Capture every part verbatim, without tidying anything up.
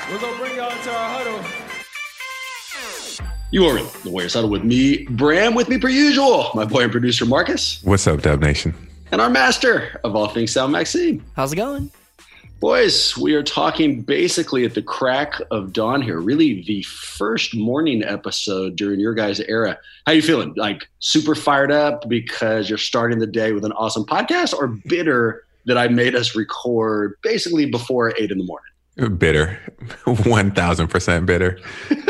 We're going to bring y'all into our huddle. You are in the Warriors Huddle with me, Bram, with me per usual, my boy and producer Marcus. What's up, Dub Nation? And our master of all things sound, Maxime. How's it going? Boys, we are talking basically at the crack of dawn here, really the first morning episode during your guys' era. How you feeling? Like super fired up because you're starting the day with an awesome podcast, or bitter that I made us record basically before eight in the morning? Bitter. one thousand percent bitter.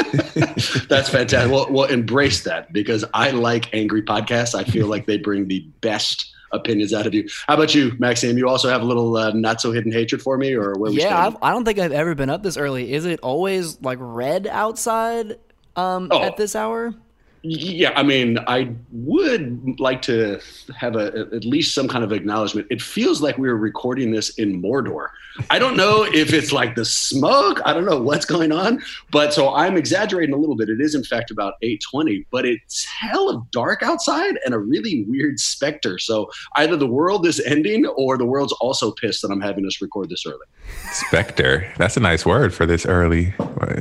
That's fantastic. Well, well, embrace that, because I like angry podcasts. I feel like they bring the best opinions out of you. How about you, Maxime? You also have a little uh, not so hidden hatred for me, or where we Yeah, stand? I've, I don't think I've ever been up this early. Is it always like red outside um, Oh. at this hour? Yeah, I mean, I would like to have a, at least some kind of acknowledgement. It feels like we were recording this in Mordor. I don't know if it's like the smoke. I don't know what's going on. But so I'm exaggerating a little bit. It is, in fact, about eight twenty. But it's hella dark outside and a really weird specter. So either the world is ending or the world's also pissed that I'm having us record this early. Spectre. That's a nice word for this early.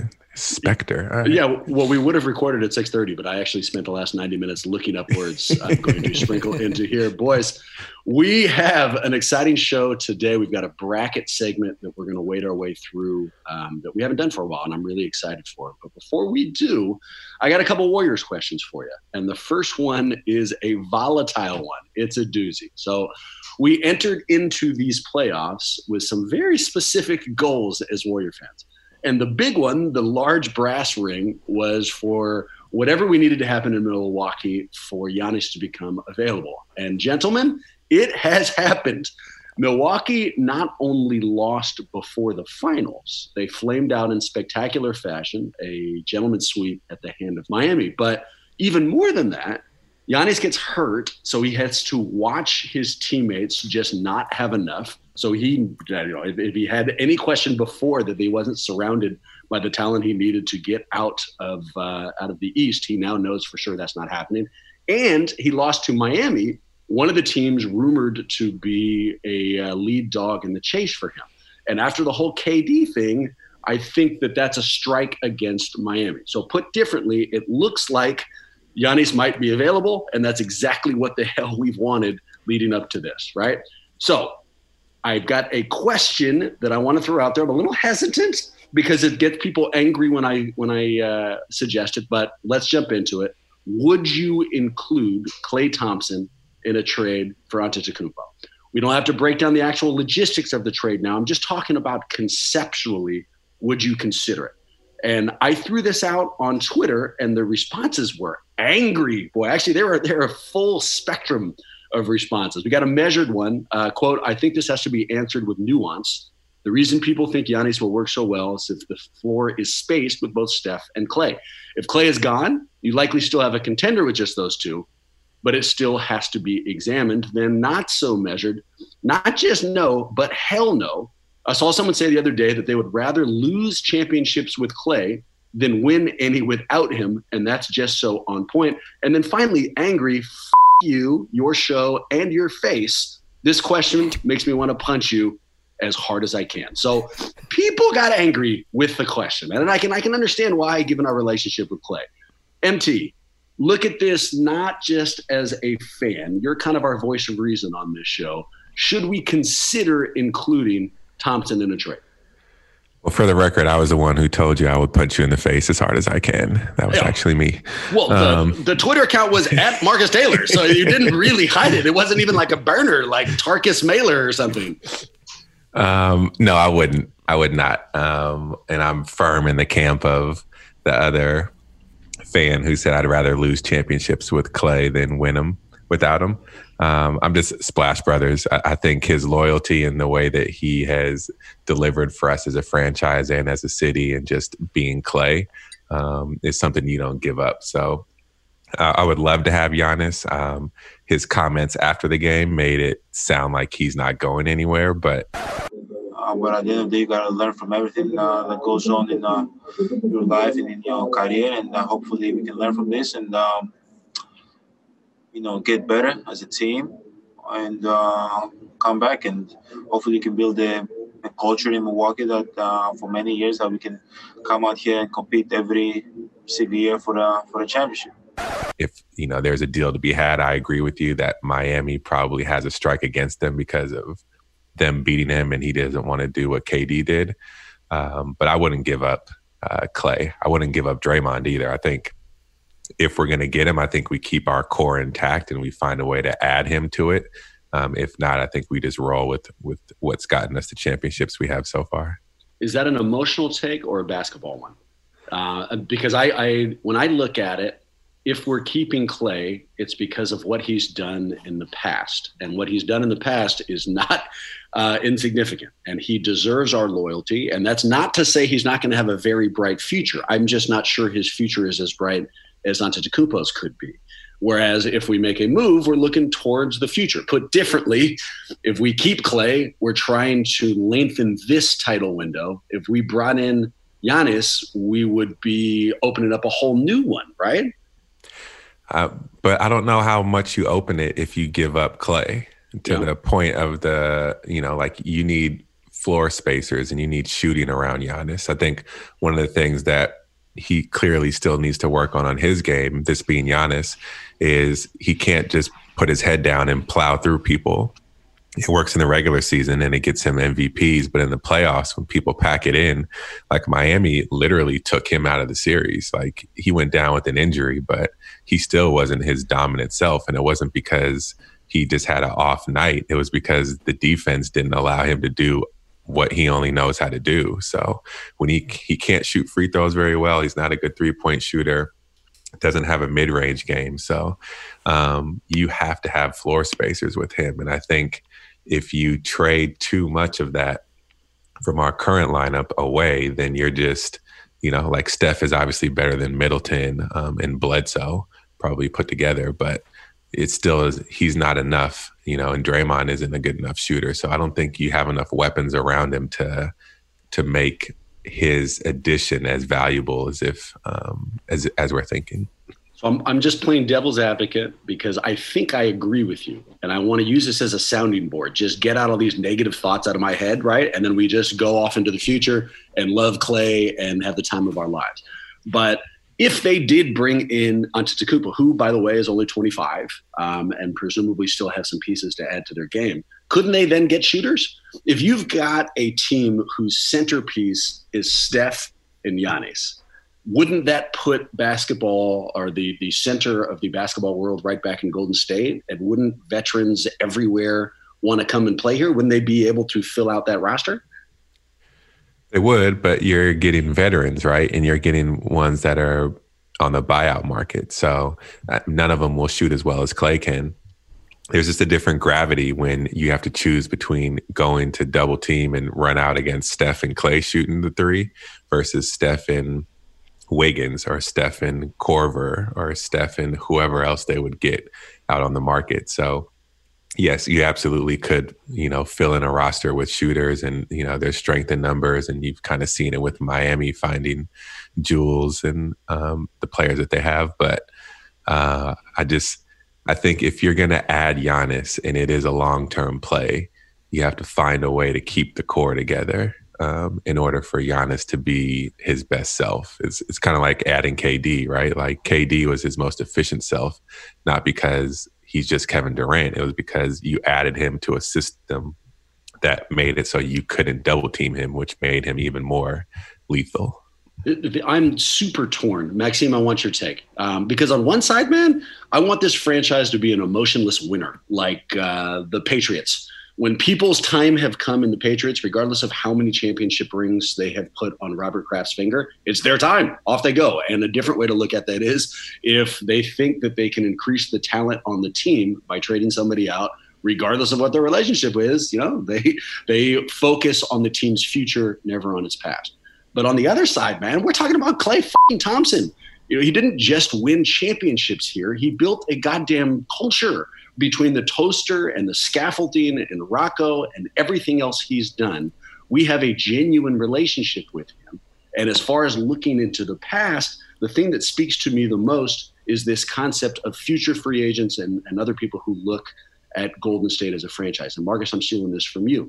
Spectre. Right. Yeah, well, we would have recorded at six thirty, but I actually spent the last ninety minutes looking up words I'm going to sprinkle into here. Boys, we have an exciting show today. We've got a bracket segment that we're going to wade our way through um, that we haven't done for a while, and I'm really excited for it. But before we do, I got a couple Warriors questions for you. And the first one is a volatile one. It's a doozy. So we entered into these playoffs with some very specific goals as Warrior fans. And the big one, the large brass ring, was for whatever we needed to happen in Milwaukee for Giannis to become available. And gentlemen, it has happened. Milwaukee not only lost before the finals, they flamed out in spectacular fashion, a gentleman's sweep at the hand of Miami. But even more than that, Giannis gets hurt, so he has to watch his teammates just not have enough. So he, you know, if, if he had any question before that he wasn't surrounded by the talent he needed to get out of uh, out of the East, he now knows for sure that's not happening. And he lost to Miami, one of the teams rumored to be a uh, lead dog in the chase for him. And after the whole K D thing, I think that that's a strike against Miami. So put differently, it looks like Giannis might be available, and that's exactly what the hell we've wanted leading up to this, right? So I've got a question that I want to throw out there. I'm a little hesitant because it gets people angry when I when I uh, suggest it, but let's jump into it. Would you include Klay Thompson in a trade for Antetokounmpo? We don't have to break down the actual logistics of the trade now. I'm just talking about conceptually, would you consider it? And I threw this out on Twitter, and the responses were angry. Boy, actually, there were there are a full spectrum of responses. We got a measured one. Uh, quote, I think this has to be answered with nuance. The reason people think Giannis will work so well is if the floor is spaced with both Steph and Klay. If Klay is gone, you likely still have a contender with just those two, but it still has to be examined. Then not so measured, not just no, but hell no. I saw someone say the other day that they would rather lose championships with Klay than win any without him, and that's just so on point. And then finally, angry, f*** you, your show, and your face. This question makes me want to punch you as hard as I can. So people got angry with the question, and I can I can understand why, given our relationship with Klay. M T, look at this not just as a fan. You're kind of our voice of reason on this show. Should we consider including Thompson in a trade? Well, for the record, I was the one who told you I would punch you in the face as hard as I can. That was yeah. actually me. Well, um, the, the Twitter account was at Marcus Taylor, so you didn't really hide it. It wasn't even like a burner, like Tarkus Mailer or something. Um, no, I wouldn't. I would not. Um, and I'm firm in the camp of the other fan who said I'd rather lose championships with Klay than win them without him. Um, I'm just Splash Brothers. I, I think his loyalty and the way that he has delivered for us as a franchise and as a city and just being Klay um, is something you don't give up. So uh, I would love to have Giannis. Um, his comments after the game made it sound like he's not going anywhere, but Uh, but at the end of the day, you got to learn from everything uh, that goes on in uh, your life and in your career. And uh, hopefully we can learn from this and, um, you know, get better as a team and uh, come back. And hopefully you can build a, a culture in Milwaukee that uh, for many years that we can come out here and compete every single year for the for the championship. If, you know, there's a deal to be had, I agree with you that Miami probably has a strike against them because of them beating him and he doesn't want to do what K D did. Um, but I wouldn't give up uh, Clay. I wouldn't give up Draymond either. I think if we're going to get him, I think we keep our core intact and we find a way to add him to it. Um, if not, I think we just roll with, with what's gotten us the championships we have so far. Is that an emotional take or a basketball one? Uh, because I, I, when I look at it, if we're keeping Clay, it's because of what he's done in the past. And what he's done in the past is not uh, insignificant. And he deserves our loyalty. And that's not to say he's not going to have a very bright future. I'm just not sure his future is as bright as Antetokounmpo's could be. Whereas if we make a move, we're looking towards the future. Put differently, if we keep Clay, we're trying to lengthen this title window. If we brought in Giannis, we would be opening up a whole new one, right? Uh, but I don't know how much you open it if you give up Clay to yeah. the point of the, you know, like you need floor spacers and you need shooting around Giannis. I think one of the things that he clearly still needs to work on on his game, this being Giannis, is he can't just put his head down and plow through people. It works in the regular season and it gets him M V Ps, but in the playoffs, when people pack it in, like Miami literally took him out of the series. Like he went down with an injury, but he still wasn't his dominant self. And it wasn't because he just had an off night. It was because the defense didn't allow him to do what he only knows how to do. So when he he can't shoot free throws very well, he's not a good three-point shooter, doesn't have a mid-range game. So um, you have to have floor spacers with him. And I think if you trade too much of that from our current lineup away, then you're just, you know, like Steph is obviously better than Middleton um, and Bledsoe probably put together, but it still is, he's not enough, you know, and Draymond isn't a good enough shooter. So I don't think you have enough weapons around him to, to make his addition as valuable as if, um, as, as we're thinking. So I'm, I'm just playing devil's advocate because I think I agree with you. And I want to use this as a sounding board. Just get out all these negative thoughts out of my head, right? And then we just go off into the future and love Clay and have the time of our lives. But if they did bring in Antetokounmpo, who, by the way, is only twenty-five um, and presumably still have some pieces to add to their game, couldn't they then get shooters? If you've got a team whose centerpiece is Steph and Giannis, wouldn't that put basketball or the, the center of the basketball world right back in Golden State? And wouldn't veterans everywhere want to come and play here? Wouldn't they be able to fill out that roster? They would, but you're getting veterans, right? And you're getting ones that are on the buyout market. So uh, none of them will shoot as well as Clay can. There's just a different gravity when you have to choose between going to double team and run out against Steph and Clay shooting the three versus Steph and Wiggins or Steph and Korver or Steph and whoever else they would get out on the market. So yes, you absolutely could, you know, fill in a roster with shooters and, you know, there's strength in numbers, and you've kind of seen it with Miami finding Jules and um, the players that they have. But uh, I just, I think if you're going to add Giannis and it is a long-term play, you have to find a way to keep the core together um, in order for Giannis to be his best self. It's, it's kind of like adding K D, right? Like K D was his most efficient self, not because he's just Kevin Durant. It was because you added him to a system that made it so you couldn't double team him, which made him even more lethal. I'm super torn. Maxime, I want your take. Um, because on one side, man, I want this franchise to be an emotionless winner, like uh, the Patriots. When people's time have come in the Patriots, regardless of how many championship rings they have put on Robert Kraft's finger, it's their time. Off they go. And a different way to look at that is if they think that they can increase the talent on the team by trading somebody out, regardless of what their relationship is, you know, they they focus on the team's future, never on its past. But on the other side, man, we're talking about Klay fucking Thompson. You know, he didn't just win championships here. He built a goddamn culture between the toaster and the scaffolding and Rocco and everything else he's done. We have a genuine relationship with him. And as far as looking into the past, the thing that speaks to me the most is this concept of future free agents and, and other people who look at Golden State as a franchise. And Marcus, I'm stealing this from you.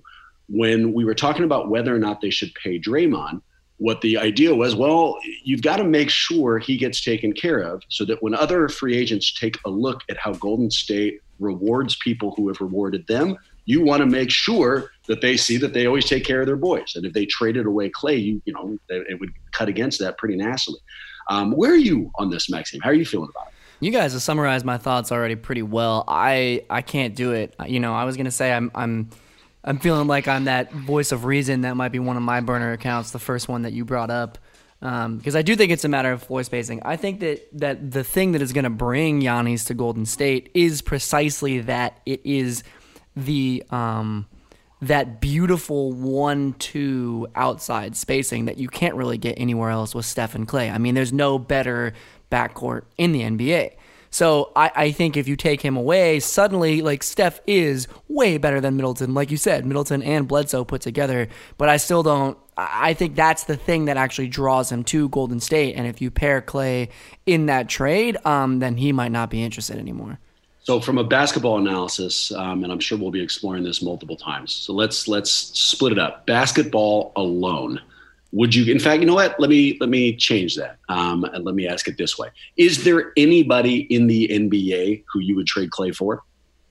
when we were talking about whether or not they should pay Draymond, what the idea was, well, you've got to make sure he gets taken care of so that when other free agents take a look at how Golden State rewards people who have rewarded them, you want to make sure that they see that they always take care of their boys. And if they traded away Klay, you, you know, it would cut against that pretty nastily. Um, where are you on this, Maxime? How are you feeling about it? You guys have summarized my thoughts already pretty well. I I can't do it. You know, I was gonna say I'm I'm I'm feeling like I'm that voice of reason. That might be one of my burner accounts, the first one that you brought up, um, because I do think it's a matter of floor spacing. I think that that the thing that is gonna bring Giannis to Golden State is precisely that. It is the um, that beautiful one two outside spacing that you can't really get anywhere else with Steph and Klay. I mean, there's no better backcourt in the N B A. So I, I think if you take him away, suddenly, like, Steph is way better than Middleton. Like you said, Middleton and Bledsoe put together. But I still don't, I think that's the thing that actually draws him to Golden State. And if you pair Klay in that trade, um, then he might not be interested anymore. So from a basketball analysis, um, and I'm sure we'll be exploring this multiple times. So let's let's split it up. Basketball alone. Would you, in fact, you know what? Let me let me change that, um, and let me ask it this way: is there anybody in the N B A who you would trade Klay for?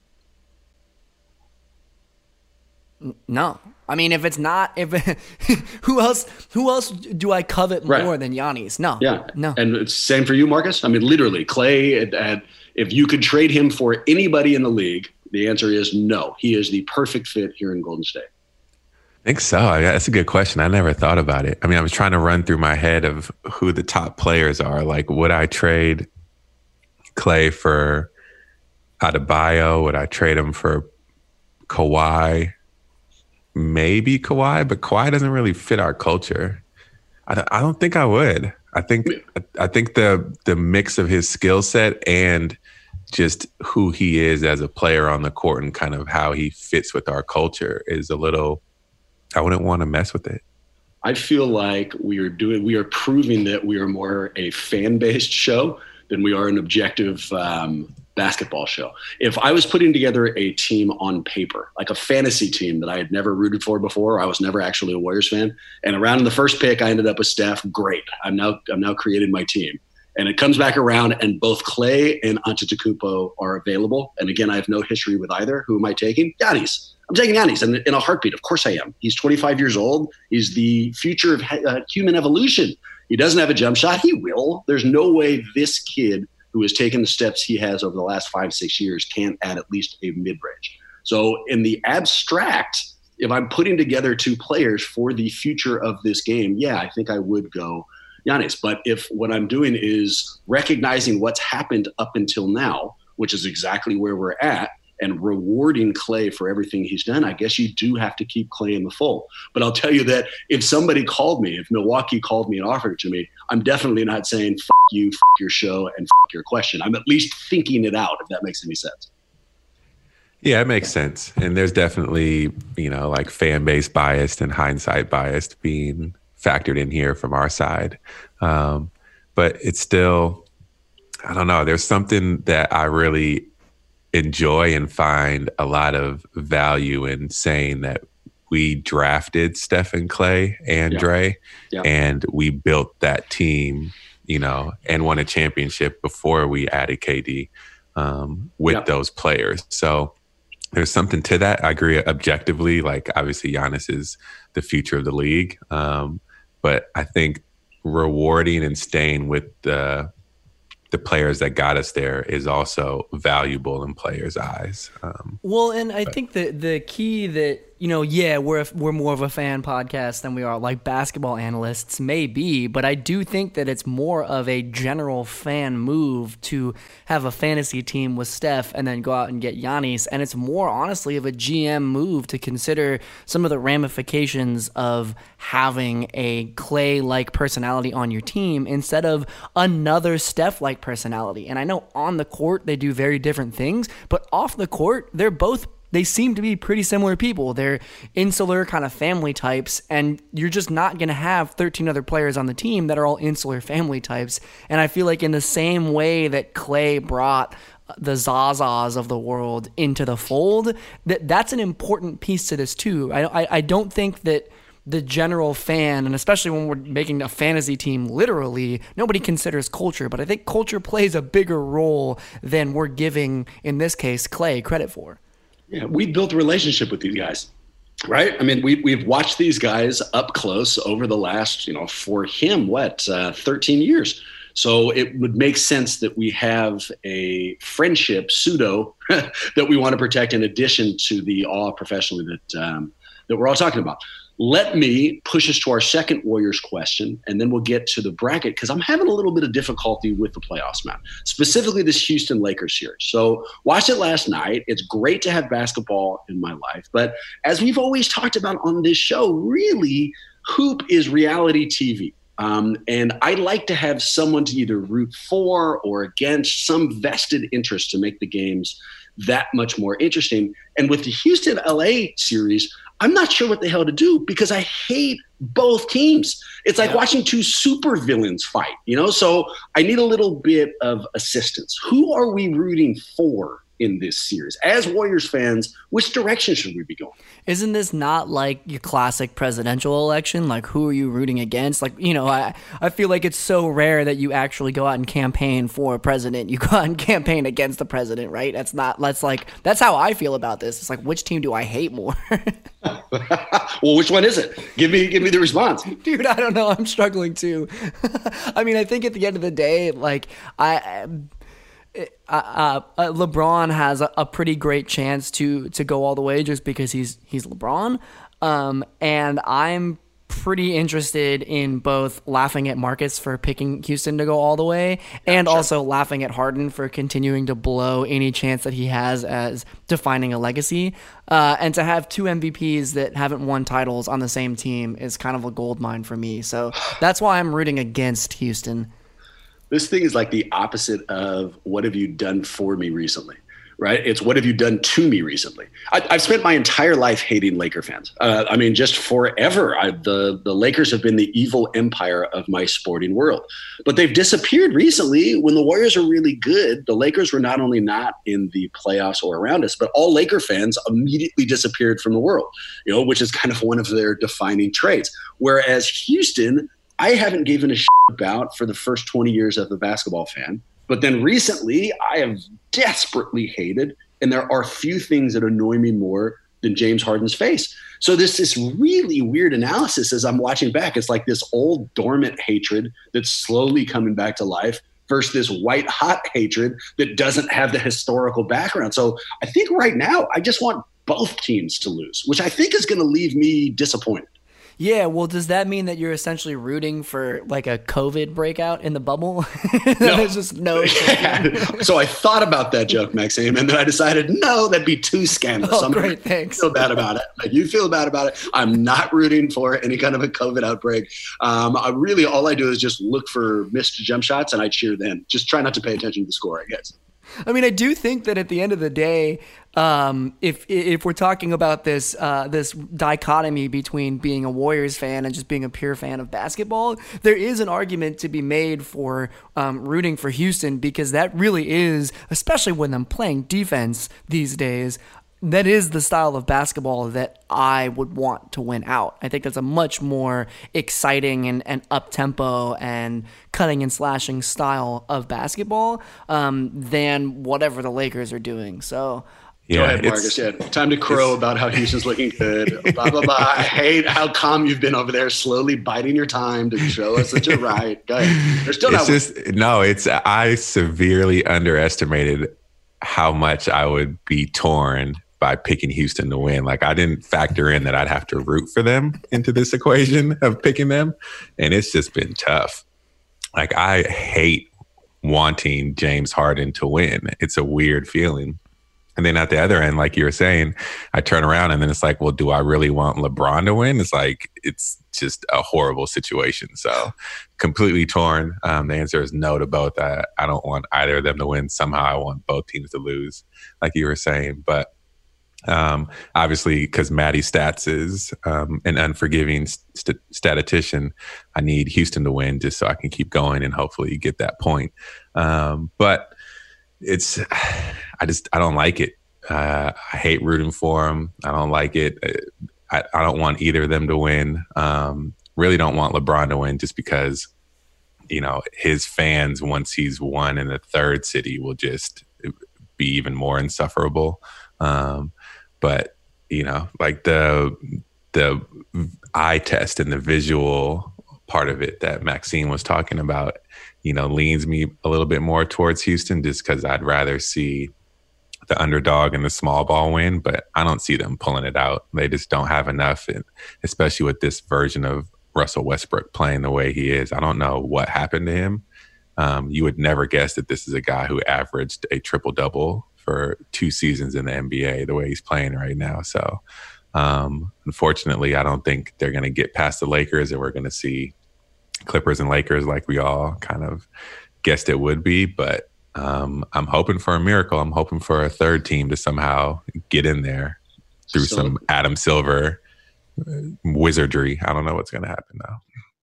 No, I mean, if it's not, if who else? Who else do I covet more right. than Giannis? No, yeah, no. And it's same for you, Marcus. I mean, literally, Klay. At, at, if you could trade him for anybody in the league, the answer is no. He is the perfect fit here in Golden State. I think so. That's a good question. I never thought about it. I mean, I was trying to run through my head of who the top players are. Like, would I trade Klay for Adebayo? Would I trade him for Kawhi? Maybe Kawhi, but Kawhi doesn't really fit our culture. I don't, I don't think I would. I think I think the the mix of his skill set and just who he is as a player on the court and kind of how he fits with our culture is a little. I wouldn't want to mess with it. I feel like we are doing, we are proving that we are more a fan-based show than we are an objective um, basketball show. If I was putting together a team on paper, like a fantasy team that I had never rooted for before, I was never actually a Warriors fan, and around in the first pick, I ended up with Steph. Great. I'm now I'm now created my team. And it comes back around, and both Klay and Antetokounmpo are available. And again, I have no history with either. Who am I taking? Giannis. I'm taking Giannis in, in a heartbeat. Of course I am. He's twenty-five years old. He's the future of uh, human evolution. He doesn't have a jump shot. He will. There's no way this kid who has taken the steps he has over the last five, six years can't add at least a mid-range. So in the abstract, if I'm putting together two players for the future of this game, yeah, I think I would go Giannis. But if what I'm doing is recognizing what's happened up until now, which is exactly where we're at, and rewarding Klay for everything he's done, I guess you do have to keep Klay in the fold. But I'll tell you that if somebody called me, if Milwaukee called me and offered it to me, I'm definitely not saying, F you, F your show, and F your question. I'm at least thinking it out, if that makes any sense. Yeah, it makes sense. And there's definitely, you know, like fan base biased and hindsight biased being factored in here from our side. Um, but it's still, I don't know, there's something that I really enjoy and find a lot of value in saying that we drafted Steph and Klay and yeah. Dre, yeah. and we built that team, you know, and won a championship before we added K D um, with yeah. those players. So there's something to that. I agree objectively, like obviously Giannis is the future of the league. Um, but I think rewarding and staying with the the players that got us there is also valuable in players' eyes. Um, well, and I but. think the the key that, you know, yeah, we're a, we're more of a fan podcast than we are like basketball analysts, maybe, but I do think that it's more of a general fan move to have a fantasy team with Steph and then go out and get Giannis, and it's more honestly of a G M move to consider some of the ramifications of having a Klay-like personality on your team instead of another Steph-like personality. And I know on the court they do very different things, but off the court they're both They seem to be pretty similar people. They're insular kind of family types, and you're just not going to have thirteen other players on the team that are all insular family types. And I feel like in the same way that Klay brought the Zazas of the world into the fold. That that's an important piece to this too. I, I, I don't think that the general fan, and especially when we're making a fantasy team literally, nobody considers culture, but I think culture plays a bigger role than we're giving, in this case, Klay credit for. Yeah, we built a relationship with these guys, right? I mean, we, we've watched these guys up close over the last, you know, for him, what, uh, thirteen years. So it would make sense that we have a friendship, pseudo, that we want to protect in addition to the awe professionally that um, that we're all talking about. Let me push us to our second Warriors question, and then we'll get to the bracket, because I'm having a little bit of difficulty with the playoffs, man, specifically this Houston Lakers series. So watched it last night. It's great to have basketball in my life. But as we've always talked about on this show, really, hoop is reality T V. Um, and I like to have someone to either root for or against, some vested interest to make the games that much more interesting. And with the Houston L A series, I'm not sure what the hell to do because I hate both teams. It's like yeah. watching two super villains fight, you know? So I need a little bit of assistance. Who are we rooting for in this series? As Warriors fans, which direction should we be going? Isn't this not like your classic presidential election? Like, who are you rooting against? Like, you know, I, I feel like it's so rare that you actually go out and campaign for a president. You go out and campaign against the president, right? That's not, that's like, that's how I feel about this. It's like, which team do I hate more? Well, which one is it? Give me, give me the response. Dude, I don't know. I'm struggling too. I mean, I think at the end of the day, like, I... Uh, uh, LeBron has a, a pretty great chance to to go all the way just because he's he's LeBron, um, and I'm pretty interested in both laughing at Marcus for picking Houston to go all the way, and yeah, sure. also laughing at Harden for continuing to blow any chance that he has as defining a legacy. Uh, and to have two M V Ps that haven't won titles on the same team is kind of a gold mine for me. So that's why I'm rooting against Houston. This thing is like the opposite of what have you done for me recently, right? It's what have you done to me recently? I, I've spent my entire life hating Laker fans. Uh, I mean, just forever. I, the, the Lakers have been the evil empire of my sporting world. But they've disappeared recently. When the Warriors are really good, the Lakers were not only not in the playoffs or around us, but all Laker fans immediately disappeared from the world, you know, which is kind of one of their defining traits. Whereas Houston, I haven't given a shit about for the first twenty years as a basketball fan. But then recently, I have desperately hated, and there are few things that annoy me more than James Harden's face. So this this really weird analysis as I'm watching back. It's like this old dormant hatred that's slowly coming back to life versus this white hot hatred that doesn't have the historical background. So I think right now, I just want both teams to lose, which I think is going to leave me disappointed. Yeah, well, does that mean that you're essentially rooting for like a COVID breakout in the bubble? No. There's just no. Yeah. So I thought about that joke, Maxime, and then I decided, no, that'd be too scandalous. Oh, I'm great, thanks. Feel bad about it. Like you feel bad about it. I'm not rooting for any kind of a COVID outbreak. Um, I really, all I do is just look for missed jump shots, and I cheer then. Just try not to pay attention to the score, I guess. I mean, I do think that at the end of the day, um, if if we're talking about this uh, this dichotomy between being a Warriors fan and just being a pure fan of basketball, there is an argument to be made for um, rooting for Houston, because that really is, especially when I'm playing defense these days, that is the style of basketball that I would want to win out. I think that's a much more exciting and, and up-tempo and cutting and slashing style of basketball um, than whatever the Lakers are doing. So, yeah, go ahead, Marcus. Yeah, time to crow about how Houston's looking good. Blah, blah, blah. I hate how calm you've been over there, slowly biding your time to show us that you're right. Go ahead. They're still it's not just, no, it's I severely underestimated how much I would be torn by picking Houston to win. Like I didn't factor in that I'd have to root for them into this equation of picking them. And it's just been tough. Like I hate wanting James Harden to win. It's a weird feeling. And then at the other end, like you were saying, I turn around and then it's like, well, do I really want LeBron to win? It's like, it's just a horrible situation. So completely torn. Um, the answer is no to both. I, I don't want either of them to win. Somehow I want both teams to lose, like you were saying. But Um, obviously, because Matty Stats is um, an unforgiving st- statistician, I need Houston to win just so I can keep going and hopefully get that point. Um, but it's, I just, I don't like it. Uh, I hate rooting for him. I don't like it. I, I don't want either of them to win. Um, really don't want LeBron to win just because, you know, his fans, once he's won in the third city, will just be even more insufferable. Um, but, you know, like the, the eye test and the visual part of it that Maxine was talking about, you know, leans me a little bit more towards Houston just because I'd rather see the underdog and the small ball win, but I don't see them pulling it out. They just don't have enough, and especially with this version of Russell Westbrook playing the way he is. I don't know what happened to him. Um, you would never guess that this is a guy who averaged a triple-double for two seasons in the N B A the way he's playing right now. So um, unfortunately, I don't think they're going to get past the Lakers, and we're going to see Clippers and Lakers like we all kind of guessed it would be. But um, I'm hoping for a miracle. I'm hoping for a third team to somehow get in there through so, some Adam Silver wizardry. I don't know what's going to happen though.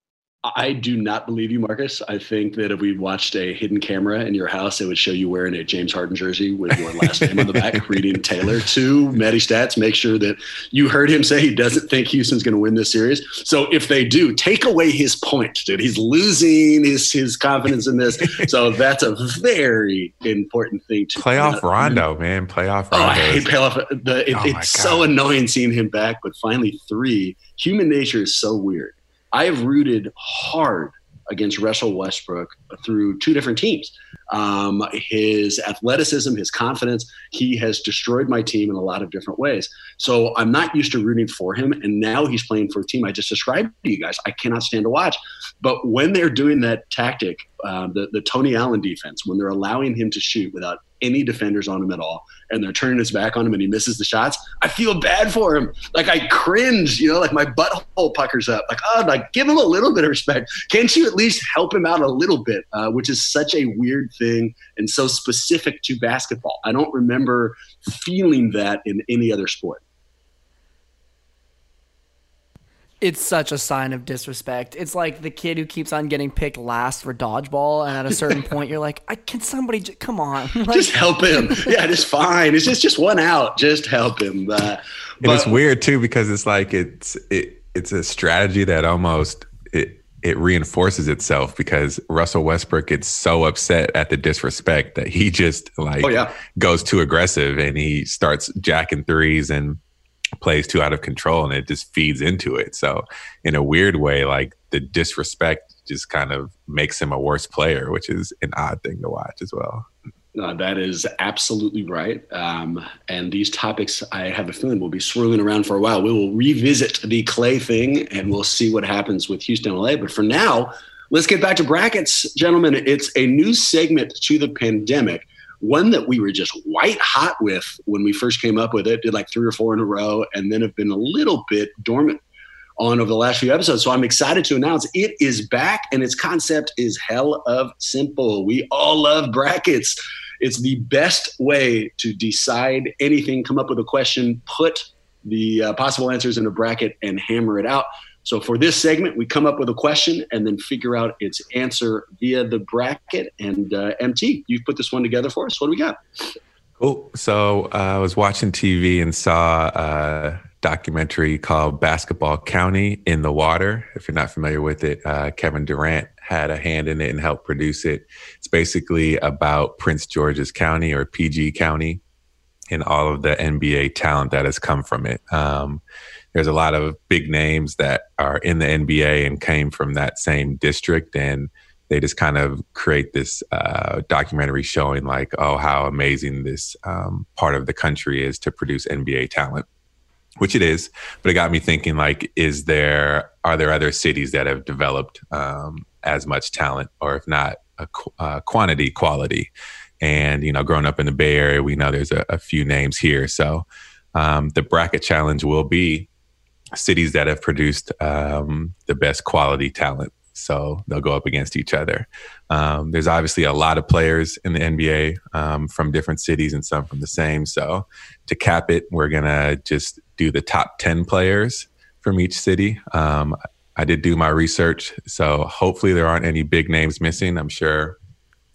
I do not believe you, Marcus. I think that if we watched a hidden camera in your house, it would show you wearing a James Harden jersey with your last name on the back, reading Taylor to Matty Stats. Make sure that you heard him say he doesn't think Houston's going to win this series. So if they do, take away his point, dude. He's losing his, his confidence in this. So that's a very important thing to playoff Rondo, man. Playoff Rondo. Oh, I hate playoff. The, it, oh it's so annoying seeing him back, but finally three. Human nature is so weird. I have rooted hard against Russell Westbrook through two different teams. Um, his athleticism, his confidence, he has destroyed my team in a lot of different ways. So I'm not used to rooting for him. And now he's playing for a team I just described to you guys. I cannot stand to watch. But when they're doing that tactic, uh, the, the Tony Allen defense, when they're allowing him to shoot without any defenders on him at all, and they're turning his back on him and he misses the shots, I feel bad for him. Like I cringe, you know, like my butthole puckers up. Like, oh, like give him a little bit of respect. Can't you at least help him out a little bit? Uh, which is such a weird thing and so specific to basketball. I don't remember feeling that in any other sport. It's such a sign of disrespect. It's like the kid who keeps on getting picked last for dodgeball, and at a certain point, you're like, I, "Can somebody j- come on? Like, just help him? Yeah, it's fine. It's just just one out. Just help him." Uh, and but, it's weird too because it's like it's it it's a strategy that almost it it reinforces itself because Russell Westbrook gets so upset at the disrespect that he just like oh, yeah. goes too aggressive and he starts jacking threes and plays too out of control, and it just feeds into it. So in a weird way, like the disrespect just kind of makes him a worse player, which is an odd thing to watch as well. Uh, that is absolutely right. Um, and these topics, I have a feeling, will be swirling around for a while. We will revisit the Clay thing and we'll see what happens with Houston L A. But for now, let's get back to brackets, gentlemen. It's a new segment to the pandemic. One that we were just white hot with when we first came up with it, did like three or four in a row, and then have been a little bit dormant on over the last few episodes. So I'm excited to announce it is back, and its concept is hell of simple. We all love brackets. It's the best way to decide anything, come up with a question, put the uh, possible answers in a bracket, and hammer it out. So for this segment, we come up with a question and then figure out its answer via the bracket. And uh, M T, you've put this one together for us. What do we got? Cool. So uh, I was watching T V and saw a documentary called Basketball County in the Water. If you're not familiar with it, uh, Kevin Durant had a hand in it and helped produce it. It's basically about Prince George's County or P G County and all of the N B A talent that has come from it. Um, There's a lot of big names that are in the N B A and came from that same district, and they just kind of create this uh, documentary showing like, oh, how amazing this um, part of the country is to produce N B A talent, which it is. But it got me thinking, like, is there are there other cities that have developed um, as much talent, or if not, a qu- uh, quantity, quality? And you know, growing up in the Bay Area, we know there's a, a few names here. So um, the bracket challenge will be cities that have produced um, the best quality talent. So they'll go up against each other. Um, there's obviously a lot of players in the N B A um, from different cities and some from the same. So to cap it, we're going to just do the top ten players from each city. Um, I did do my research, so hopefully there aren't any big names missing. I'm sure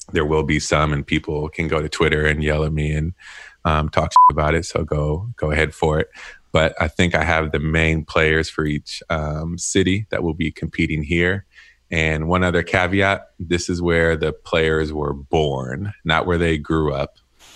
there will be some, and people can go to Twitter and yell at me and um, talk about it. So go go ahead for it. But I think I have the main players for each um, city that will be competing here. And one other caveat, this is where the players were born, not where they grew up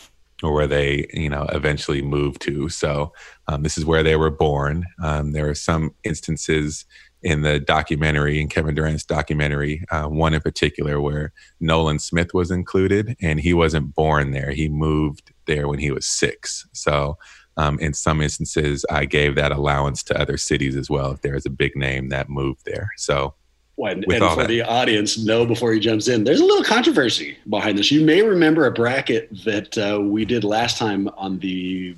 or where they, you know, eventually moved to. So um, this is where they were born. Um, there are some instances in the documentary, in Kevin Durant's documentary, uh, one in particular where Nolan Smith was included, and he wasn't born there. He moved there when he was six. So um, in some instances, I gave that allowance to other cities as well if there is a big name that moved there. So Well, and, and for that. The audience, know before he jumps in, there's a little controversy behind this. You may remember a bracket that uh, we did last time on the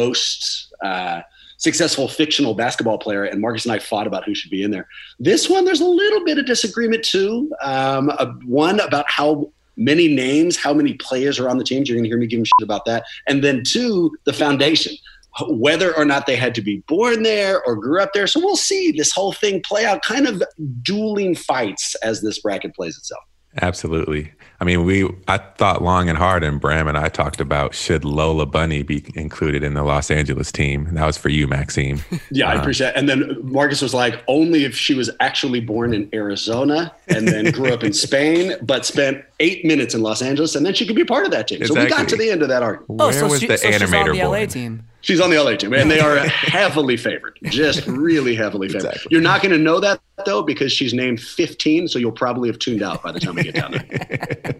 most uh, successful fictional basketball player, and Marcus and I fought about who should be in there. This one, there's a little bit of disagreement too. Um, uh, one about how many names, how many players are on the teams. You're going to hear me giving shit about that. And then two, the foundation. Whether or not they had to be born there or grew up there. So we'll see this whole thing play out, kind of dueling fights as this bracket plays itself. Absolutely. I mean, we I thought long and hard, and Bram and I talked about should Lola Bunny be included in the Los Angeles team. And that was for you, Maxime. Yeah, I appreciate it. And then Marcus was like, only if she was actually born in Arizona and then grew up in Spain, but spent eight minutes in Los Angeles, and then she could be part of that team. Exactly. So we got to the end of that argument. Oh, Where so was she, the so animator she's on the L A born? team. She's on the L A team, and they are heavily favored, just really heavily favored. Exactly. You're not going to know that, though, because she's named fifteen, so you'll probably have tuned out by the time we get down there.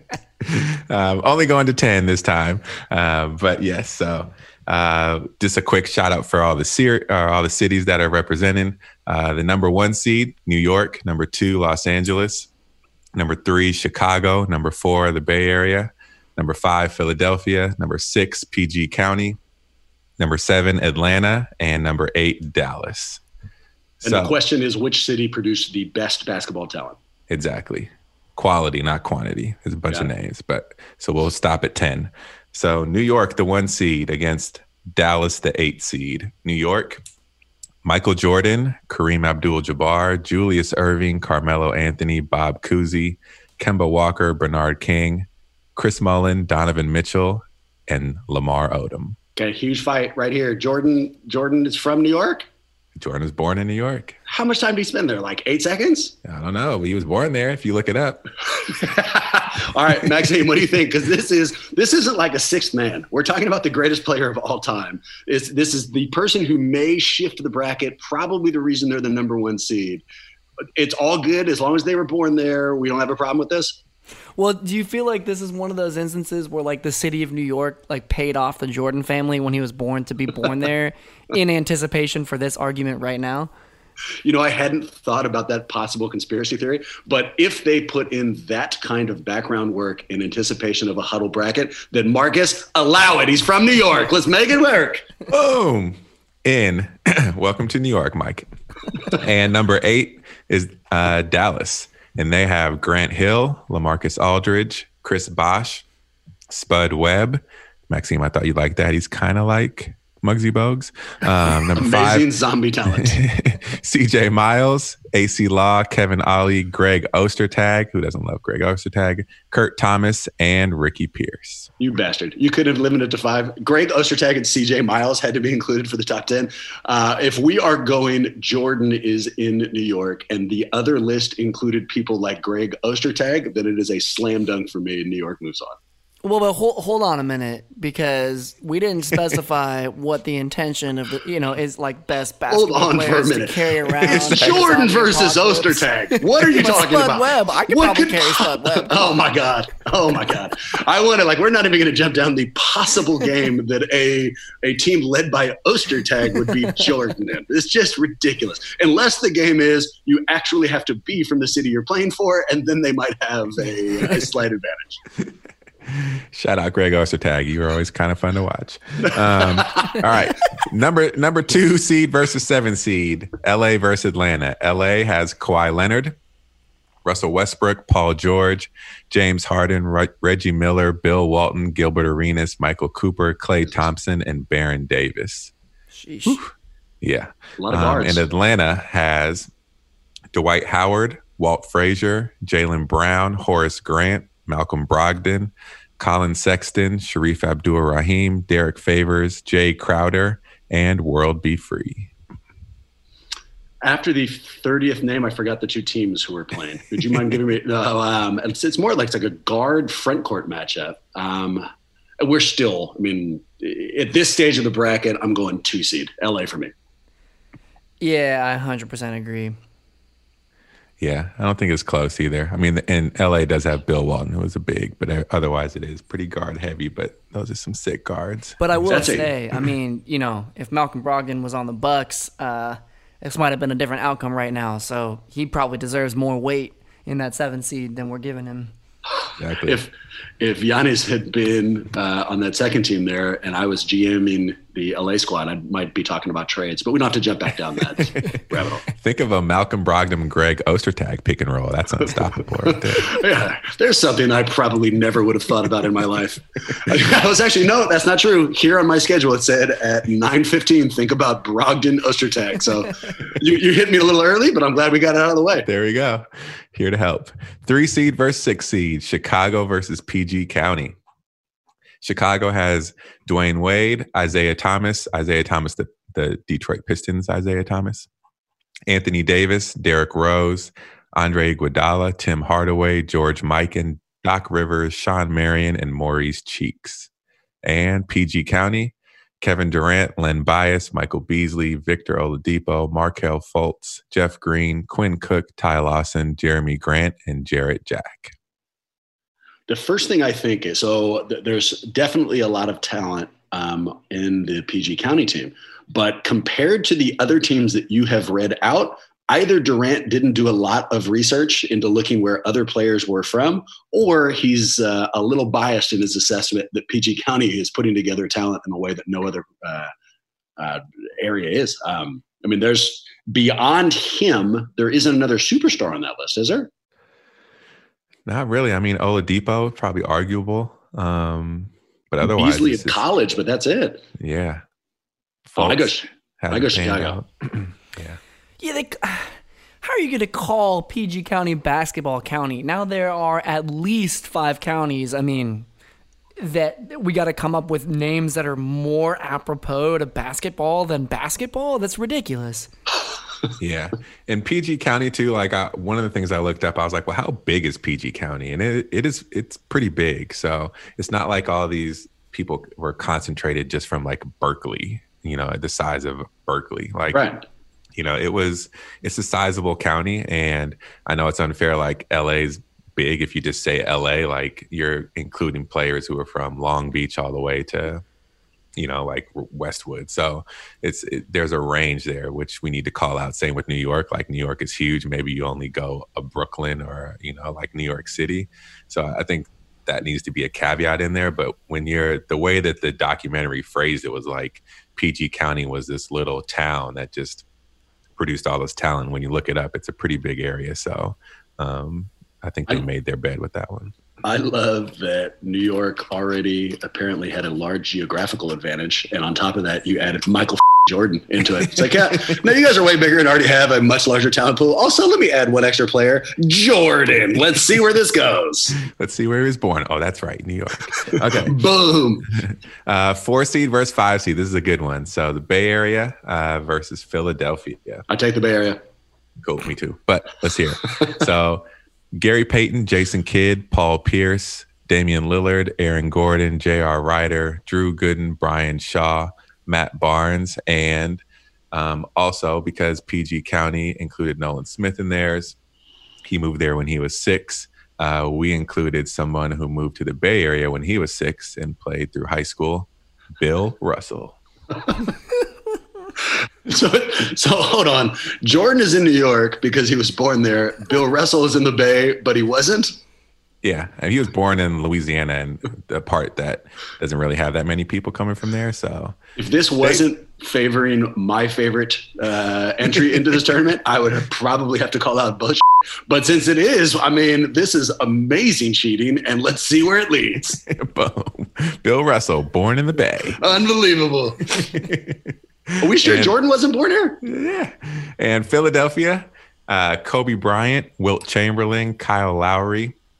um, only going to ten this time. Uh, but yes, so uh, just a quick shout out for all the ser- uh, all the cities that are representing. Uh, the number one seed, New York. Number two, Los Angeles. Number three, Chicago. Number four, the Bay Area. Number five, Philadelphia. Number six, P G County. Number seven, Atlanta, and number eight, Dallas. And so, the question is, which city produced the best basketball talent? Exactly. Quality, not quantity. There's a bunch yeah. of names, but so we'll stop at ten. So New York, the one seed against Dallas, the eight seed. New York, Michael Jordan, Kareem Abdul-Jabbar, Julius Erving, Carmelo Anthony, Bob Cousy, Kemba Walker, Bernard King, Chris Mullin, Donovan Mitchell, and Lamar Odom. Okay, huge fight right here. Jordan Jordan is from New York? Jordan was born in New York. How much time did he spend there? Like eight seconds? I don't know, but he was born there if you look it up. All right, Maxime, what do you think? Because this is this isn't like a sixth man. We're talking about the greatest player of all time. It's, this is the person who may shift the bracket, probably the reason they're the number one seed. It's all good as long as they were born there. We don't have a problem with this. Well, do you feel like this is one of those instances where like the city of New York like paid off the Jordan family when he was born to be born there in anticipation for this argument right now? You know, I hadn't thought about that possible conspiracy theory, but if they put in that kind of background work in anticipation of a huddle bracket, then Marcus, allow it. He's from New York. Let's make it work. Boom. In. Welcome to New York, Mike. And number eight is uh, Dallas. And they have Grant Hill, LaMarcus Aldridge, Chris Bosh, Spud Webb. Maxime, I thought you'd like that. He's kind of like Muggsy Bogues. Um, number Amazing five, zombie talent. C J Miles, A C Law, Kevin Ollie, Greg Ostertag. Who doesn't love Greg Ostertag? Kurt Thomas, and Ricky Pierce. You bastard. You could have limited it to five. Greg Ostertag and C J Miles had to be included for the top ten. Uh, if we are going, Jordan is in New York, and the other list included people like Greg Ostertag, then it is a slam dunk for me. New York moves on. Well, but hold, hold on a minute, because we didn't specify what the intention of the, you know, is like best basketball hold on players for a minute. to carry around. It's Jordan versus Ostertag. What are you But talking Spud about? Webb, I could What probably could- carry Spud Webb. Oh my God. Oh my God. I want to like, we're not even going to jump down the possible game that a, a team led by Ostertag would be Jordan in. It's just ridiculous. Unless the game is you actually have to be from the city you're playing for, and then they might have a, a slight advantage. Shout out Greg Ostertag. You were always kind of fun to watch. Um, all right. Number number two seed versus seven seed. L A versus Atlanta. L A has Kawhi Leonard, Russell Westbrook, Paul George, James Harden, Re- Reggie Miller, Bill Walton, Gilbert Arenas, Michael Cooper, Klay Thompson, and Baron Davis. Sheesh. Whew. Yeah. A lot of Um, guards. and Atlanta has Dwight Howard, Walt Frazier, Jaylen Brown, Horace Grant, Malcolm Brogdon, Colin Sexton, Sharif Abdul-Rahim, Derek Favors, Jay Crowder, and World Be Free. After the thirtieth name, I forgot the two teams who were playing. Would you mind giving me? No, um, it's, it's more like it's like a guard front court matchup. Um, we're still, I mean, at this stage of the bracket, I'm going two seed, L A for me. Yeah, I one hundred percent agree. Yeah, I don't think it's close either. I mean, and L A does have Bill Walton, who is a big, but otherwise it is pretty guard heavy, but those are some sick guards. But I will That's say, I mean, you know, if Malcolm Brogdon was on the Bucks, uh, this might have been a different outcome right now. So he probably deserves more weight in that seven seed than we're giving him. Exactly. If if Giannis had been uh, on that second team there and I was GMing the L A squad, I might be talking about trades, but we don't have to jump back down that rabbit hole. Think of a Malcolm Brogdon and Greg Ostertag pick and roll. That's unstoppable right there. Yeah, there's something I probably never would have thought about in my life. I was actually, no, that's not true. Here on my schedule, it said at nine fifteen, think about Brogdon Ostertag. So you, you hit me a little early, but I'm glad we got it out of the way. There we go. Here to help. Three seed versus six seed, Chicago versus P G County. Chicago has Dwayne Wade, Isaiah Thomas, Isaiah Thomas, the, the Detroit Pistons, Isaiah Thomas, Anthony Davis, Derrick Rose, Andre Iguodala, Tim Hardaway, George Mikan, Doc Rivers, Sean Marion, and Maurice Cheeks. And P G County, Kevin Durant, Len Bias, Michael Beasley, Victor Oladipo, Markelle Fultz, Jeff Green, Quinn Cook, Ty Lawson, Jeremy Grant, and Jarrett Jack. The first thing I think is, so th- there's definitely a lot of talent um, in the P G County team, but compared to the other teams that you have read out, either Durant didn't do a lot of research into looking where other players were from, or he's uh, a little biased in his assessment that P G County is putting together talent in a way that no other uh, uh, area is. Um, I mean, there's beyond him, there isn't another superstar on that list, is there? Not really. I mean, Oladipo, probably arguable. Um, but otherwise. Beasley at college, but that's it. Yeah. Oh, I go, I go Chicago. Yeah. Yeah, they, how are you going to call P G County basketball county? Now there are at least five counties, I mean, that we got to come up with names that are more apropos to basketball than basketball? That's ridiculous. Yeah. And P G County too, like I, one of the things I looked up, I was like, well, how big is P G County? And it, it is, it's pretty big. So it's not like all these people were concentrated just from like Berkeley, you know, the size of Berkeley. Like, right. You know, it was, it's a sizable county. And I know it's unfair, like L A's big. If you just say L A, like you're including players who are from Long Beach all the way to, you know, like Westwood. So it's, it, there's a range there, which we need to call out. Same with New York, like New York is huge. Maybe you only go a Brooklyn or, you know, like New York City. So I think that needs to be a caveat in there. But when you're, the way that the documentary phrased it was like P G County was this little town that just produced all this talent. When you look it up, it's a pretty big area. So um, I think they I, made their bed with that one. I love that New York already apparently had a large geographical advantage. And on top of that, you added Michael Jordan into it. It's like, yeah, no, you guys are way bigger and already have a much larger talent pool. Also, let me add one extra player, Jordan. Let's see where this goes. Let's see where he was born. Oh, that's right, New York. Okay. Boom. Uh, four seed versus five seed. This is a good one. So the Bay Area uh, versus Philadelphia. I take the Bay Area. Cool, me too. But let's hear it. So Gary Payton, Jason Kidd, Paul Pierce, Damian Lillard, Aaron Gordon, J R. Ryder, Drew Gooden, Brian Shaw, Matt Barnes, and um, also because P G County included Nolan Smith in theirs, he moved there when he was six. Uh, we included someone who moved to the Bay Area when he was six and played through high school, Bill Russell. So, so hold on. Jordan is in New York because he was born there. Bill Russell is in the Bay, but he wasn't? Yeah, and he was born in Louisiana, and the part that doesn't really have that many people coming from there. So if this wasn't they, favoring my favorite uh, entry into this tournament, I would have probably have to call out bullshit. But since it is, I mean, this is amazing cheating, and let's see where it leads. Boom. Bill Russell, born in the Bay. Unbelievable. Are we sure and, Jordan wasn't born here? Yeah. And Philadelphia, uh, Kobe Bryant, Wilt Chamberlain, Kyle Lowry,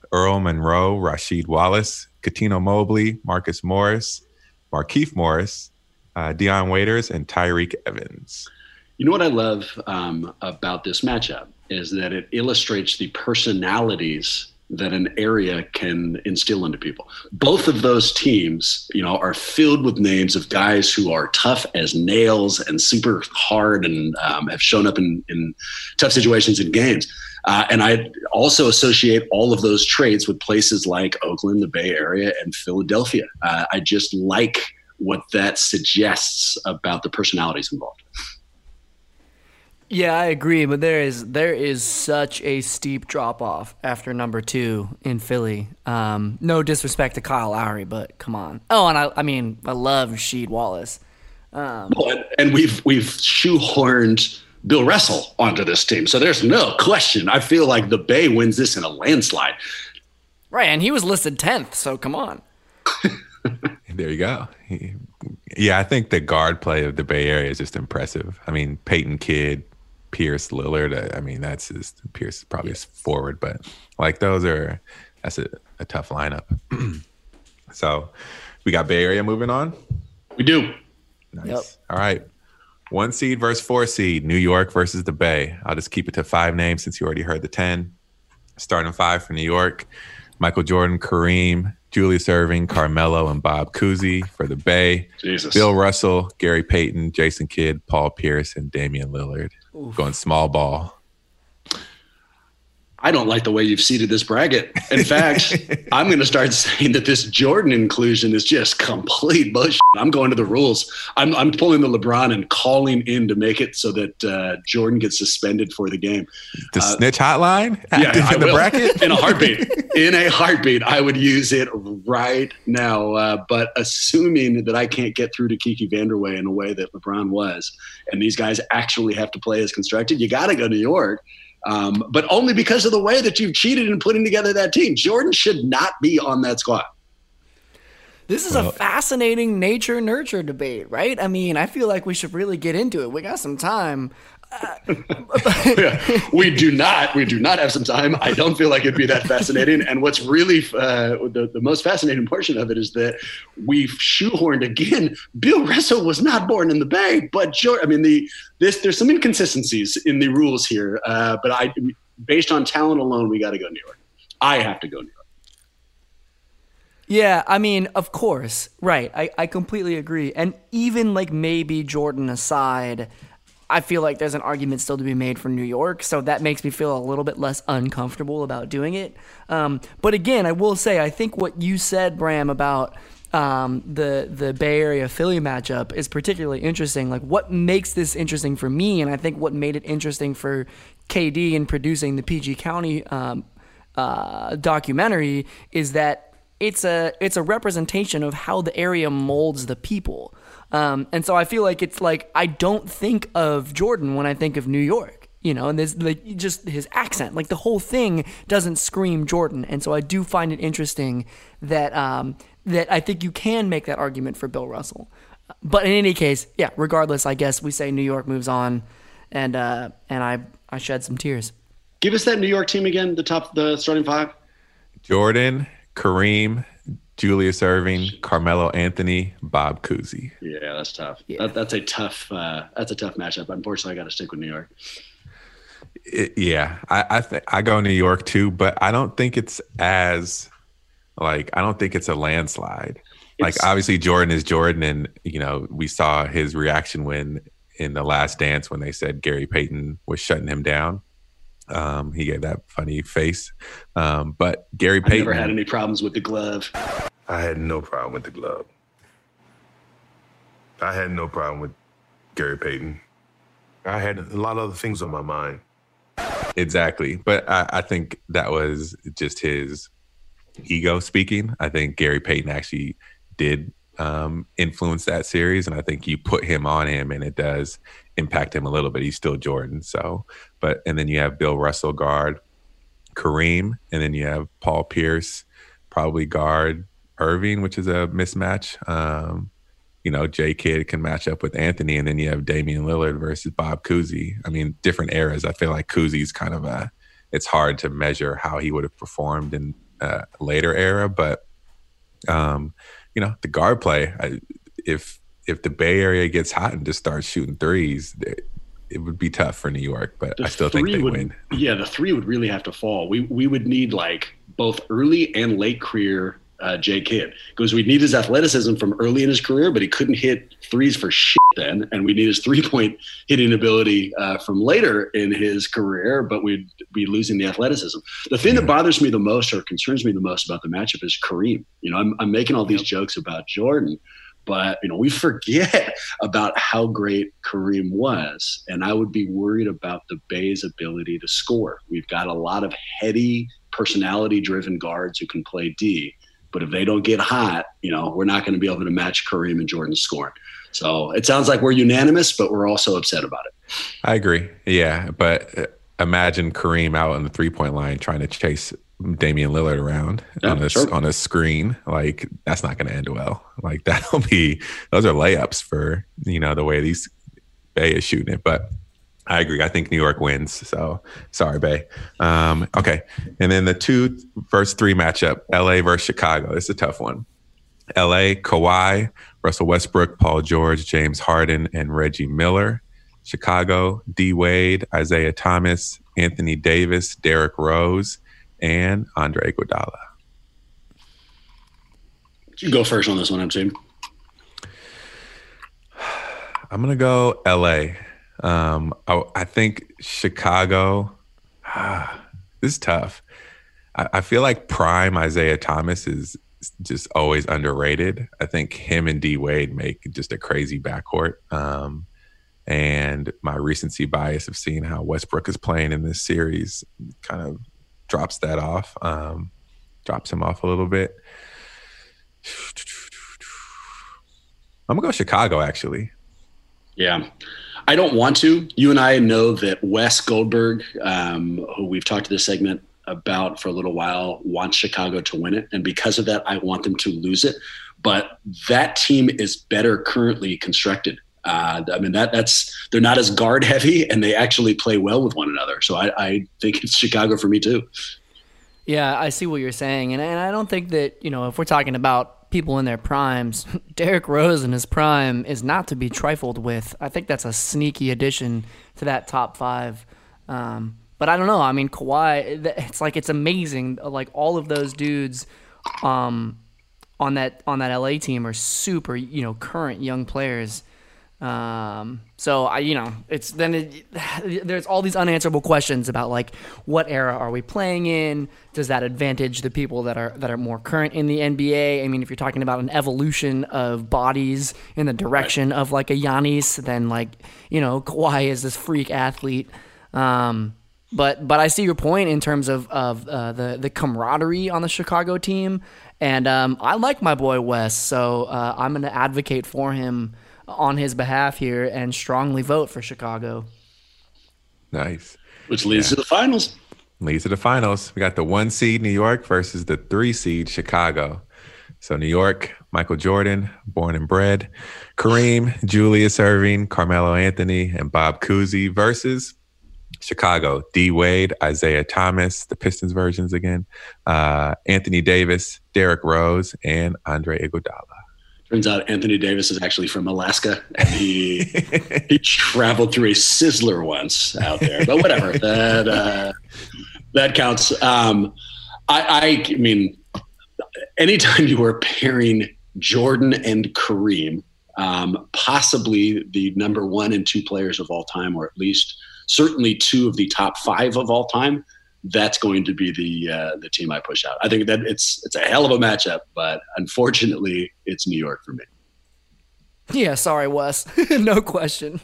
Earl Monroe, Rasheed Wallace, Katino Mobley, Marcus Morris, Markieff Morris, uh, Dion Waiters, and Tyreek Evans. You know what I love um, about this matchup is that it illustrates the personalities that an area can instill into people. Both of those teams, you know, are filled with names of guys who are tough as nails and super hard and um, have shown up in, in tough situations in games. Uh, and I also associate all of those traits with places like Oakland, the Bay Area, and Philadelphia. Uh, I just like what that suggests about the personalities involved. Yeah, I agree, but there is there is such a steep drop off after number two in Philly. Um, no disrespect to Kyle Lowry, but come on. Oh, and I I mean I love Rasheed Wallace. Um, well, and, and we've we've shoehorned Bill Russell onto this team, so there's no question. I feel like the Bay wins this in a landslide. Right, and he was listed tenth, so come on. There you go. He, yeah, I think the guard play of the Bay Area is just impressive. I mean, Peyton Kidd, Pierce, Lillard. I mean, that's just Pierce is probably yeah. forward, but like those are that's a, a tough lineup. So we got Bay Area moving on. We do. Nice. Yep. All right. One seed versus four seed. New York versus the Bay. I'll just keep it to five names since you already heard the ten. Starting five for New York: Michael Jordan, Kareem, Julius Erving, Carmelo, and Bob Cousy. For the Bay, Jesus. Bill Russell, Gary Payton, Jason Kidd, Paul Pierce, and Damian Lillard. Oof. Going small ball. I don't like the way you've seeded this bracket. In fact, I'm going to start saying that this Jordan inclusion is just complete bullshit. I'm going to the rules. I'm, I'm pulling the LeBron and calling in to make it so that uh, Jordan gets suspended for the game. The uh, snitch hotline? Yeah, in the bracket? In a heartbeat. In a heartbeat, I would use it right now. Uh, but assuming that I can't get through to Kiki Vanderway in a way that LeBron was, and these guys actually have to play as constructed, you got to go New York. Um, but only because of the way that you've cheated in putting together that team. Jordan should not be on that squad. This is well, a fascinating nature-nurture debate, right? I mean, I feel like we should really get into it. We got some time. Uh, yeah, we do not. We do not have some time. I don't feel like it'd be that fascinating. And what's really uh, the, the most fascinating portion of it is that we've shoehorned again. Bill Russell was not born in the Bay, but George, I mean, the this there's some inconsistencies in the rules here. Uh, but I, based on talent alone, we got to go New York. I have to go New York. Yeah, I mean, of course, right. I, I completely agree. And even like maybe Jordan aside, I feel like there's an argument still to be made for New York, so that makes me feel a little bit less uncomfortable about doing it. Um, but again, I will say, I think what you said, Bram, about um, the the Bay Area Philly matchup is particularly interesting. Like, what makes this interesting for me, and I think what made it interesting for K D in producing the P G County um, uh, documentary is that it's a it's a representation of how the area molds the people. Um, and so I feel like it's like I don't think of Jordan when I think of New York, you know, and there's like just his accent, like the whole thing doesn't scream Jordan. And so I do find it interesting that um, that I think you can make that argument for Bill Russell. But in any case, yeah, regardless, I guess we say New York moves on, and uh, and I I shed some tears. Give us that New York team again, the top, the starting five. Jordan, Kareem, Julius Erving, Carmelo Anthony, Bob Cousy. Yeah, that's tough. Yeah. That, that's a tough. Uh, that's a tough matchup. Unfortunately, I got to stick with New York. It, yeah, I I, th- I go New York too, but I don't think it's as like I don't think it's a landslide. It's, like obviously Jordan is Jordan, and you know we saw his reaction when in the Last Dance when they said Gary Payton was shutting him down. Um, he gave that funny face. Um, but Gary Payton. I never had any problems with the glove. I had no problem with the glove. I had no problem with Gary Payton. I had a lot of other things on my mind. Exactly. But I, I think that was just his ego speaking. I think Gary Payton actually did um, influence that series. And I think you put him on him and it does impact him a little bit. He's still Jordan. So, but, and then you have Bill Russell guard Kareem, and then you have Paul Pierce, probably guard Erving, which is a mismatch. Um, you know, J Kidd can match up with Anthony, and then you have Damian Lillard versus Bob Cousy. I mean, different eras. I feel like Cousy's kind of a, it's hard to measure how he would have performed in uh, later era, but um, you know, the guard play. I, if if the Bay Area gets hot and just starts shooting threes, it, it would be tough for New York. But the I still think they would, win. Yeah, the three would really have to fall. We we would need like both early and late career uh, Jay Kidd, because we need his athleticism from early in his career, but he couldn't hit threes for shit then, and we need his three-point hitting ability uh, from later in his career, but we'd be losing the athleticism. The thing that bothers me the most or concerns me the most about the matchup is Kareem. You know, I'm, I'm making all these jokes about Jordan, but, you know, we forget about how great Kareem was, and I would be worried about the Bay's ability to score. We've got a lot of heady, personality-driven guards who can play D, but if they don't get hot, you know, we're not going to be able to match Kareem and Jordan's scoring. So it sounds like we're unanimous, but we're also upset about it. I agree. Yeah, but imagine Kareem out on the three-point line trying to chase Damian Lillard around yeah, on a sure. on a screen. Like, that's not going to end well. Like, that'll be those are layups for, you know, the way these Bay is shooting it. But I agree. I think New York wins. So sorry, Bay. Um, okay, and then the two first three matchup: L A versus Chicago. It's a tough one. L A, Kawhi, Russell Westbrook, Paul George, James Harden, and Reggie Miller. Chicago, D Wade, Isaiah Thomas, Anthony Davis, Derrick Rose, and Andre Iguodala. You go first on this one, I'm saying. I'm gonna go L A. Um, I, I think Chicago. Ah, this is tough. I, I feel like prime Isaiah Thomas is just always underrated. I think him and D Wade make just a crazy backcourt. Um, and my recency bias of seeing how Westbrook is playing in this series kind of drops that off, um, drops him off a little bit. I'm gonna go Chicago, actually. Yeah. I don't want to. You and I know that Wes Goldberg, um, who we've talked to this segment about for a little while, wants Chicago to win it. And because of that, I want them to lose it. But that team is better currently constructed. Uh, I mean, that that's they're not as guard heavy, and they actually play well with one another. So I, I think it's Chicago for me too. Yeah, I see what you're saying. And, and I don't think that, you know, if we're talking about people in their primes, Derrick Rose in his prime is not to be trifled with. I think that's a sneaky addition to that top five. Um, but I don't know. I mean, Kawhi, it's like it's amazing. Like all of those dudes um, on that on that L A team are super, you know, current young players. Um, so I, you know, it's then it, there's all these unanswerable questions about like what era are we playing in? Does that advantage the people that are that are more current in the N B A? I mean, if you're talking about an evolution of bodies in the direction of like a Giannis, then like, you know, Kawhi is this freak athlete. Um, but but I see your point in terms of of uh, the the camaraderie on the Chicago team, and um, I like my boy Wes, so uh, I'm going to advocate for him on his behalf here and strongly vote for Chicago. Nice. Which leads yeah. to the finals. Leads to the finals. We got the one seed New York versus the three seed Chicago. So New York, Michael Jordan, born and bred. Kareem, Julius Erving, Carmelo Anthony, and Bob Cousy versus Chicago, D Wade, Isaiah Thomas, the Pistons versions again, uh, Anthony Davis, Derrick Rose, and Andre Iguodala. Turns out Anthony Davis is actually from Alaska, and he he traveled through a sizzler once out there. But whatever, that uh, that counts. Um, I, I mean, anytime you are pairing Jordan and Kareem, um, possibly the number one and two players of all time, or at least certainly two of the top five of all time, that's going to be the uh, the team I push out. I think that it's it's a hell of a matchup, but unfortunately, it's New York for me. Yeah, sorry, Wes. No question.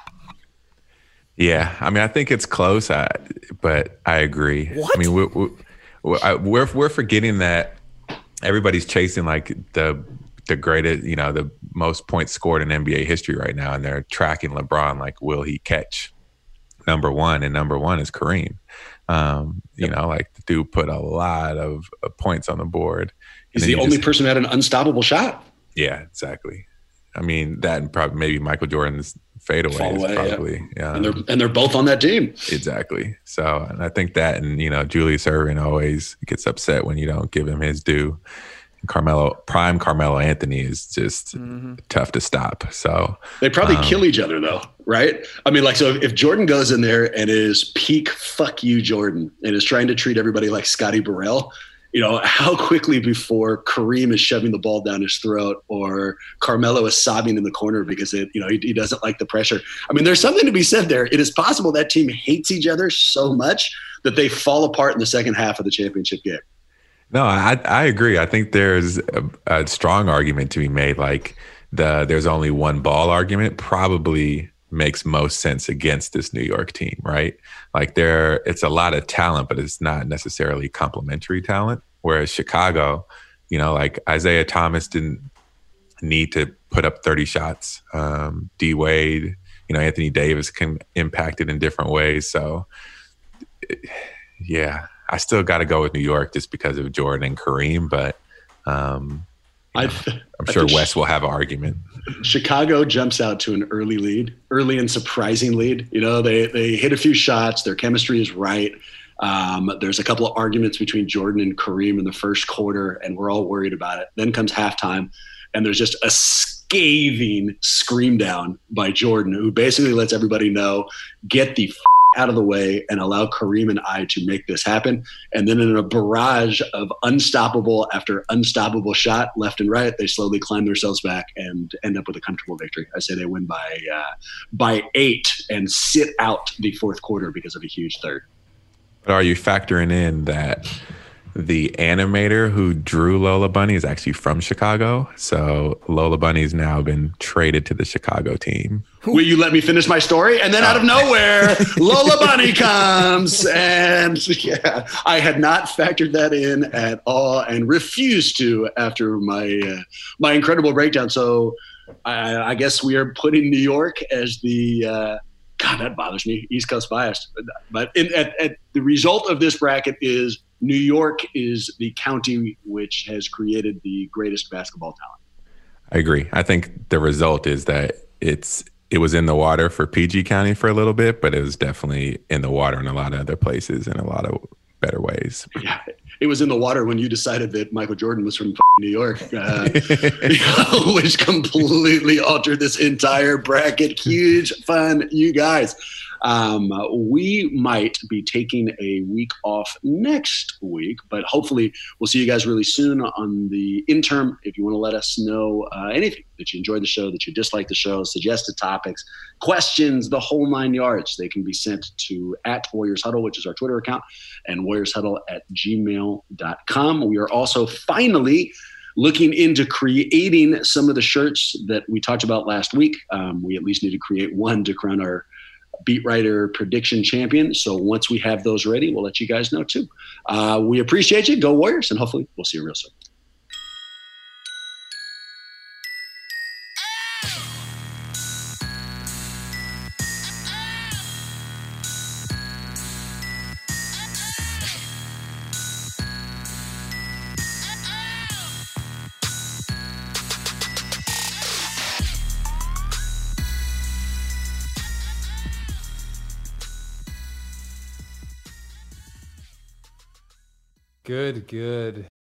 Yeah, I mean, I think it's close, I, but I agree. What? I mean, we're we're, we're we're forgetting that everybody's chasing like the the greatest, you know, the most points scored in N B A history right now, and they're tracking LeBron like, will he catch number one? And number one is Kareem. Um, you yep. know, like the dude put a lot of, of points on the board. He's the only just, person who had an unstoppable shot. Yeah, exactly. I mean, that and probably maybe Michael Jordan's fadeaways, Fall away, probably. Yeah. Yeah. And they're and they're both on that team. Exactly. So, and I think that, and you know, Julius Erving always gets upset when you don't give him his due. Carmelo, prime Carmelo Anthony is just mm-hmm. tough to stop. So they probably um, kill each other though, right? I mean, like, so if Jordan goes in there and is peak fuck you Jordan and is trying to treat everybody like Scotty Burrell, you know, how quickly before Kareem is shoving the ball down his throat or Carmelo is sobbing in the corner because it, you know, he, he doesn't like the pressure. I mean, there's something to be said there. It is possible that team hates each other so much that they fall apart in the second half of the championship game. No, I I agree. I think there's a, a strong argument to be made. Like the there's only one ball argument probably makes most sense against this New York team, right? Like there, it's a lot of talent, but it's not necessarily complementary talent. Whereas Chicago, you know, like Isaiah Thomas didn't need to put up thirty shots. Um, D Wade, you know, Anthony Davis can impact it in different ways. So, yeah. I still got to go with New York just because of Jordan and Kareem, but um, you know, I'm sure Wes will have an argument. Chicago jumps out to an early lead, early and surprising lead. You know, they they hit a few shots. Their chemistry is right. Um, there's a couple of arguments between Jordan and Kareem in the first quarter, and we're all worried about it. Then comes halftime, and there's just a scathing scream down by Jordan, who basically lets everybody know, get the f- out of the way and allow Kareem and I to make this happen. And then in a barrage of unstoppable after unstoppable shot left and right, they slowly climb themselves back and end up with a comfortable victory. I say they win by uh, by eight and sit out the fourth quarter because of a huge third. But are you factoring in that the animator who drew Lola Bunny is actually from Chicago? So Lola Bunny's now been traded to the Chicago team. Will you let me finish my story? And then out of nowhere, Lola Bunny comes. And yeah, I had not factored that in at all and refused to after my uh, my incredible breakdown. So I, I guess we are putting New York as the uh, God, that bothers me. East Coast biased. But in, at, at the result of this bracket is New York is the county which has created the greatest basketball talent. I agree. I think the result is that it's it was in the water for P G County for a little bit, but it was definitely in the water in a lot of other places in a lot of better ways. Yeah, it was in the water when you decided that Michael Jordan was from New York, uh, which completely altered this entire bracket. Huge fun, you guys. Um, we might be taking a week off next week, but hopefully we'll see you guys really soon on the interim. If you want to let us know uh, anything that you enjoyed the show, that you dislike the show, suggested topics, questions, the whole nine yards, they can be sent to at Warriors Huddle, which is our Twitter account, and warriors huddle at gmail dot com. We are also finally looking into creating some of the shirts that we talked about last week. Um, we at least need to create one to crown our beat writer prediction champion. So once we have those ready, we'll let you guys know too. Uh, we appreciate you. Go Warriors, and hopefully we'll see you real soon. Good, good.